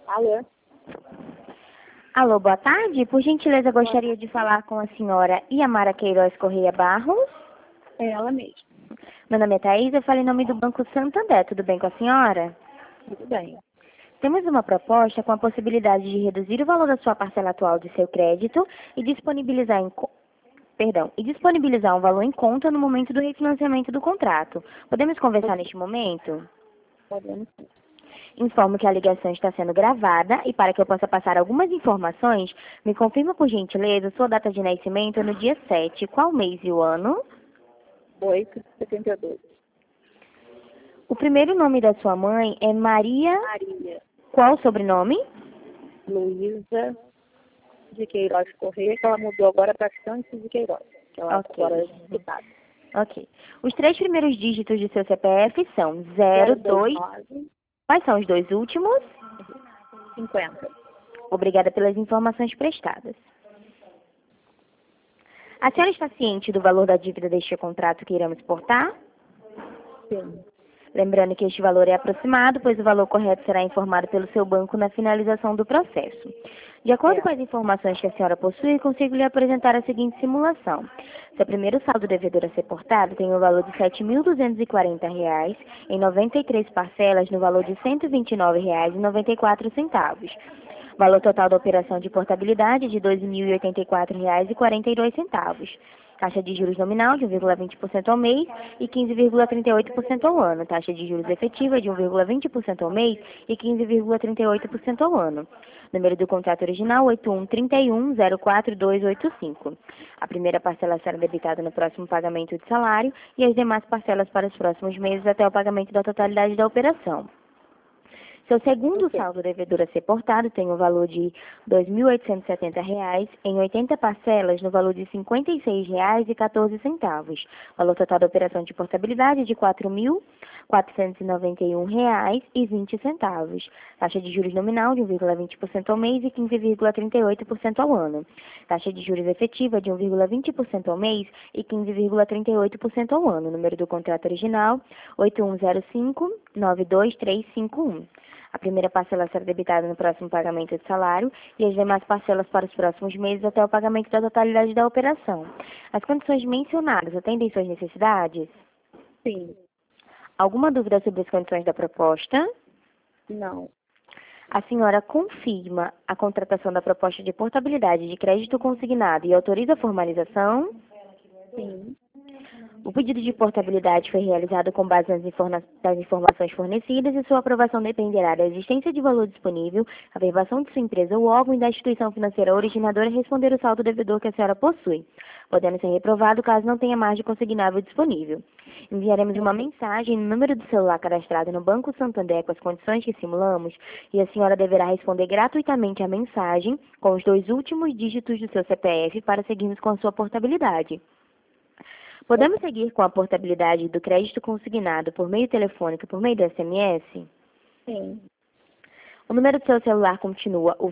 Alô? Alô, boa tarde. Por gentileza, gostaria de falar com a senhora Iamara Queiroz Correia Barros. É ela mesma. Meu nome é Thaís, eu falo em nome do Banco Santander. Tudo bem com a senhora? Tudo bem. Temos uma proposta com a possibilidade de reduzir o valor da sua parcela atual de seu crédito e disponibilizar um valor em conta no momento do refinanciamento do contrato. Podemos conversar neste momento? Podemos sim. Informo que a ligação está sendo gravada e para que eu possa passar algumas informações, me confirma por gentileza sua data de nascimento no dia 7, qual mês e o ano? 8,72. O primeiro nome da sua mãe é Maria. Maria Qual o sobrenome? Luísa de Queiroz Correia, que ela mudou agora para Santos de Queiroz, que ela Ok. agora é deputada. Ok. Os três primeiros dígitos de seu CPF são 02. 029 Quais são os dois últimos? 50. Obrigada pelas informações prestadas. A senhora está ciente do valor da dívida deste contrato que iremos portar? Sim. Lembrando que este valor é aproximado, pois o valor correto será informado pelo seu banco na finalização do processo. De acordo com as informações que a senhora possui, consigo lhe apresentar a seguinte simulação. Seu primeiro saldo devedor a ser portado tem o valor de R$ 7.240 em 93 parcelas no valor de R$ 129,94. Valor total da operação de portabilidade de R$ 2.084,42. Taxa de juros nominal de 1,20% ao mês e 15,38% ao ano. Taxa de juros efetiva de 1,20% ao mês e 15,38% ao ano. Número do contrato original 8131042285. A primeira parcela será debitada no próximo pagamento de salário e as demais parcelas para os próximos meses até o pagamento da totalidade da operação. Seu segundo saldo devedor a ser portado tem o valor de R$ 2.870 em 80 parcelas no valor de R$ 56,14. Valor total da operação de portabilidade de R$ 4.491,20. Taxa de juros nominal de 1,20% ao mês e 15,38% ao ano. Taxa de juros efetiva de 1,20% ao mês e 15,38% ao ano. Número do contrato original 8105-92351. A primeira parcela será debitada no próximo pagamento de salário e as demais parcelas para os próximos meses até o pagamento da totalidade da operação. As condições mencionadas atendem suas necessidades? Sim. Alguma dúvida sobre as condições da proposta? Não. A senhora confirma a contratação da proposta de portabilidade de crédito consignado e autoriza a formalização? Sim. O pedido de portabilidade foi realizado com base nas informações fornecidas e sua aprovação dependerá da existência de valor disponível, a verbação de sua empresa ou órgão e da instituição financeira originadora responder o saldo devedor que a senhora possui, podendo ser reprovado caso não tenha margem consignável disponível. Enviaremos uma mensagem no número do celular cadastrado no Banco Santander com as condições que simulamos e a senhora deverá responder gratuitamente a mensagem com os dois últimos dígitos do seu CPF para seguirmos com a sua portabilidade. Podemos seguir com a portabilidade do crédito consignado por meio telefônico e por meio do SMS? Sim. O número do seu celular continua o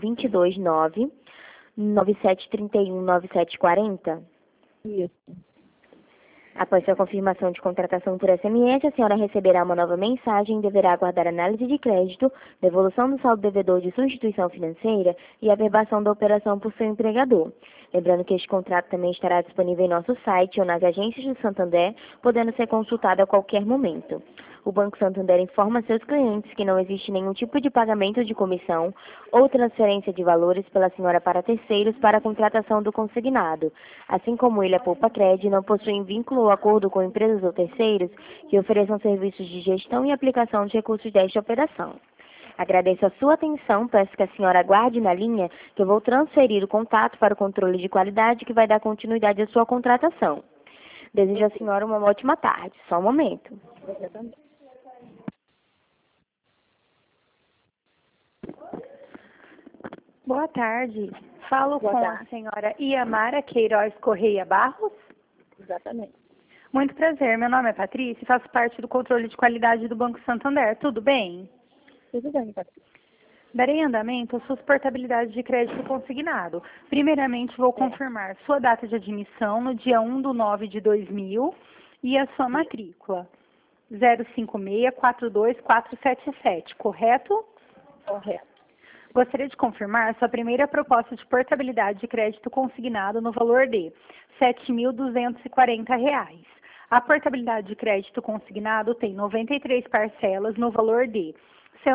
229-9731-9740? Isso. Após sua confirmação de contratação por SMS, a senhora receberá uma nova mensagem e deverá aguardar análise de crédito, devolução do saldo devedor de sua instituição financeira e a averbação da operação por seu empregador. Lembrando que este contrato também estará disponível em nosso site ou nas agências do Santander, podendo ser consultado a qualquer momento. O Banco Santander informa seus clientes que não existe nenhum tipo de pagamento de comissão ou transferência de valores pela senhora para terceiros para a contratação do consignado. Assim como ele, a Poupa Cred, não possui vínculo ou acordo com empresas ou terceiros que ofereçam serviços de gestão e aplicação de recursos desta operação. Agradeço a sua atenção, peço que a senhora aguarde na linha que eu vou transferir o contato para o controle de qualidade que vai dar continuidade à sua contratação. Desejo à senhora uma ótima tarde. Só um momento. Você também. Boa tarde. Falo Boa com tarde. a senhora Iamara Queiroz Correia Barros. Exatamente. Muito prazer, meu nome é Patrícia e faço parte do controle de qualidade do Banco Santander. Tudo bem? Tudo bem, Patrícia. Darei andamento às suas portabilidades de crédito consignado. Primeiramente, vou confirmar sua data de admissão no dia 1/9/2000 e a sua matrícula. 056-42477, correto? Correto. Gostaria de confirmar sua primeira proposta de portabilidade de crédito consignado no valor de R$ 7.240. A portabilidade de crédito consignado tem 93 parcelas no valor de R$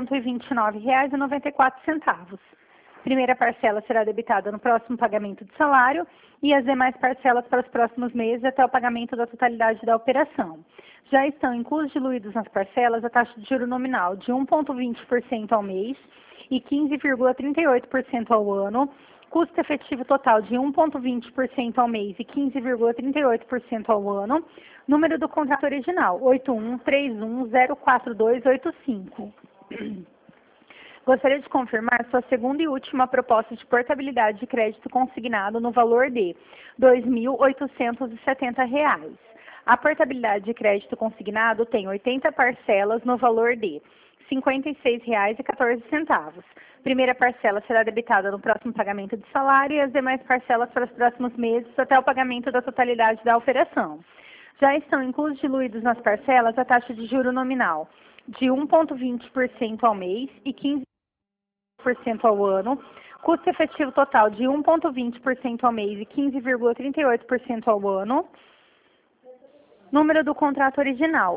129,94. Primeira parcela será debitada no próximo pagamento de salário e as demais parcelas para os próximos meses até o pagamento da totalidade da operação. Já estão inclusos diluídos nas parcelas a taxa de juro nominal de 1,20% ao mês e 15,38% ao ano, custo efetivo total de 1,20% ao mês e 15,38% ao ano, número do contrato original 8131042285. Gostaria de confirmar sua segunda e última proposta de portabilidade de crédito consignado no valor de R$ 2.870. A portabilidade de crédito consignado tem 80 parcelas no valor de R$ 56,14. Primeira parcela será debitada no próximo pagamento de salário e as demais parcelas para os próximos meses até o pagamento da totalidade da operação. Já estão inclusos diluídos nas parcelas a taxa de juro nominal de 1,20% ao mês e 15% ao ano, custo efetivo total de 1,20% ao mês e 15,38% ao ano, número do contrato original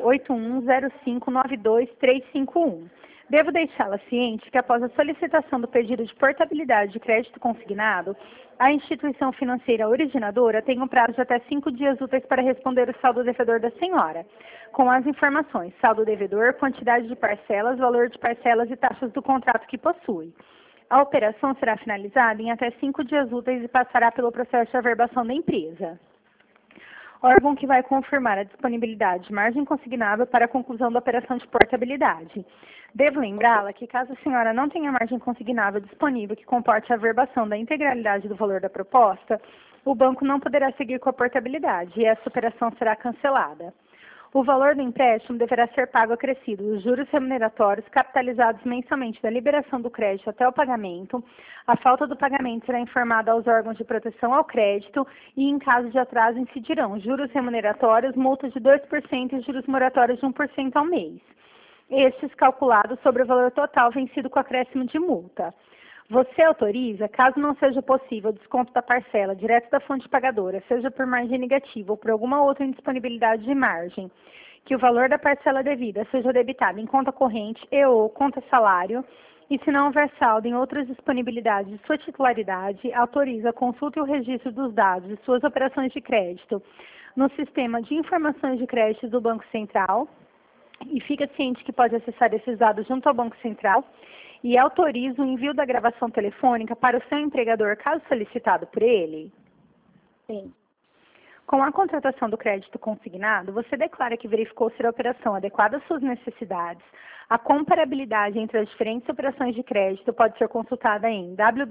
810592-351. Devo deixá-la ciente que após a solicitação do pedido de portabilidade de crédito consignado, a instituição financeira originadora tem um prazo de até 5 dias úteis para responder o saldo devedor da senhora, com as informações: saldo devedor, quantidade de parcelas, valor de parcelas e taxas do contrato que possui. A operação será finalizada em até 5 dias úteis e passará pelo processo de averbação da empresa. Órgão que vai confirmar a disponibilidade de margem consignável para a conclusão da operação de portabilidade. Devo lembrá-la que, caso a senhora não tenha margem consignável disponível que comporte a averbação da integralidade do valor da proposta, o banco não poderá seguir com a portabilidade e essa operação será cancelada. O valor do empréstimo deverá ser pago acrescido dos juros remuneratórios capitalizados mensalmente da liberação do crédito até o pagamento. A falta do pagamento será informada aos órgãos de proteção ao crédito e, em caso de atraso, incidirão juros remuneratórios, multas de 2% e juros moratórios de 1% ao mês. Estes calculados sobre o valor total vencido com acréscimo de multa. Você autoriza, caso não seja possível o desconto da parcela direto da fonte pagadora, seja por margem negativa ou por alguma outra indisponibilidade de margem, que o valor da parcela devida seja debitado em conta corrente e ou conta salário, e se não houver saldo em outras disponibilidades de sua titularidade, autoriza a consulta e o registro dos dados de suas operações de crédito no Sistema de Informações de Crédito do Banco Central, e fica ciente que pode acessar esses dados junto ao Banco Central, e autoriza o envio da gravação telefônica para o seu empregador, caso solicitado por ele? Sim. Com a contratação do crédito consignado, você declara que verificou ser a operação adequada às suas necessidades. A comparabilidade entre as diferentes operações de crédito pode ser consultada em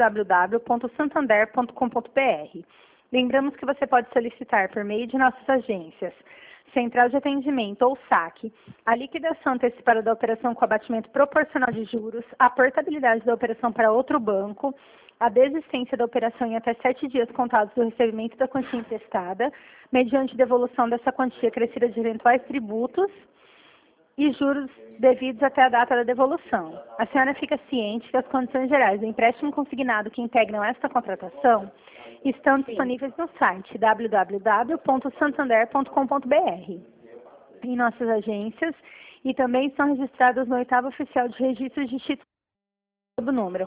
www.santander.com.br. Lembramos que você pode solicitar por meio de nossas agências Central de Atendimento ou SAC, a liquidação antecipada da operação com abatimento proporcional de juros, a portabilidade da operação para outro banco, a desistência da operação em até 7 dias contados do recebimento da quantia emprestada, mediante devolução dessa quantia crescida de eventuais tributos e juros devidos até a data da devolução. A senhora fica ciente que as condições gerais do empréstimo consignado que integram esta contratação estão disponíveis no site www.santander.com.br, em nossas agências, e também estão registradas no 8º Oficial de Registros de Títulos do número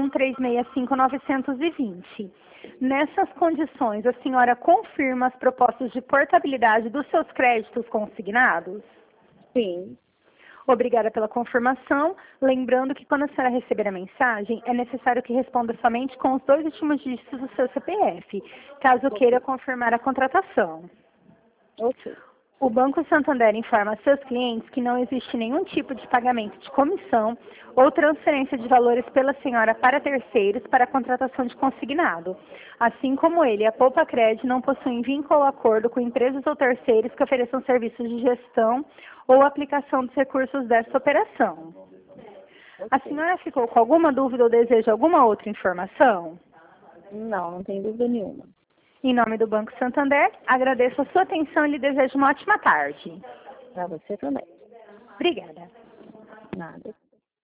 1365920. Nessas condições, a senhora confirma as propostas de portabilidade dos seus créditos consignados? Sim. Obrigada pela confirmação. Lembrando que quando a senhora receber a mensagem, é necessário que responda somente com os 2 últimos dígitos do seu CPF, caso queira confirmar a contratação. Ok. O Banco Santander informa a seus clientes que não existe nenhum tipo de pagamento de comissão ou transferência de valores pela senhora para terceiros para a contratação de consignado. Assim como ele, a Poupa Cred não possuem vínculo ou acordo com empresas ou terceiros que ofereçam serviços de gestão ou aplicação dos recursos dessa operação. A senhora ficou com alguma dúvida ou deseja alguma outra informação? Não tem dúvida nenhuma. Em nome do Banco Santander, agradeço a sua atenção e lhe desejo uma ótima tarde. Para você também. Obrigada. Nada.